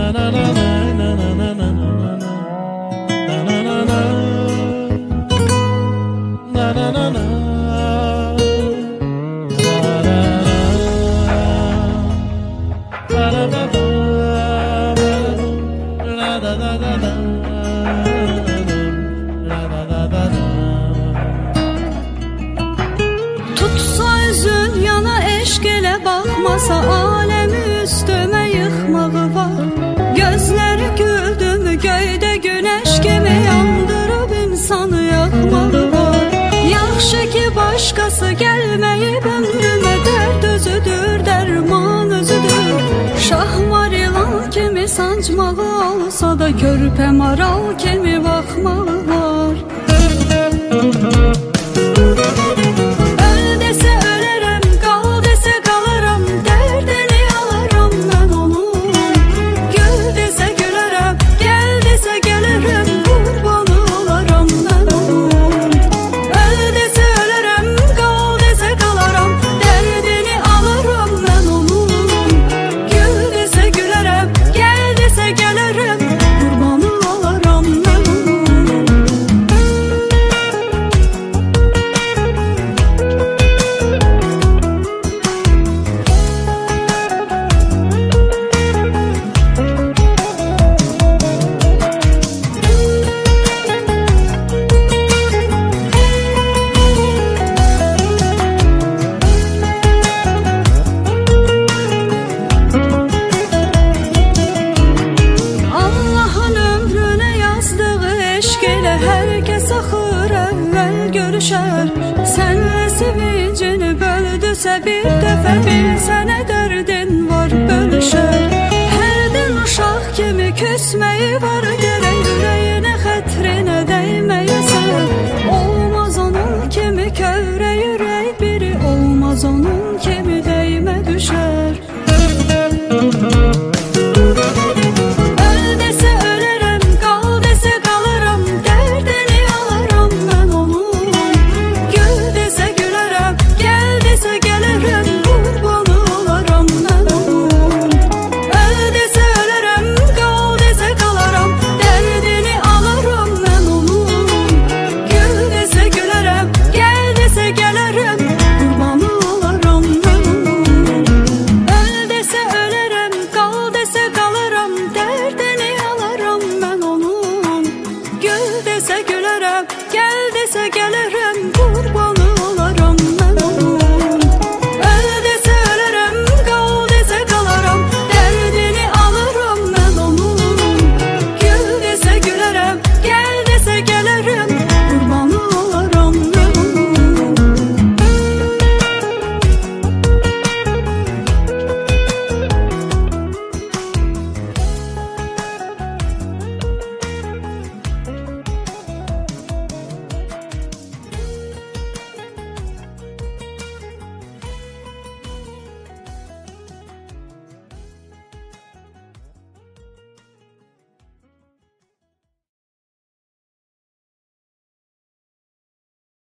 Tutsa üzün yana eşq elə baxmasa, aləmi üstümə yıxmağı var. Gözləri güldümü göydə günəş kimi yandırıb insanı yaxmağı var. Yaxşı ki başqası gəlməyib ömrümə, dərd özüdür, dərman özüdür. Şahmar ilan kimi sancmağı olsa da, körpə maral kimi baxmağı var. Herkes axır əvvəl görüşər. Sənlə sevincini böldüsə bir dəfə bilsə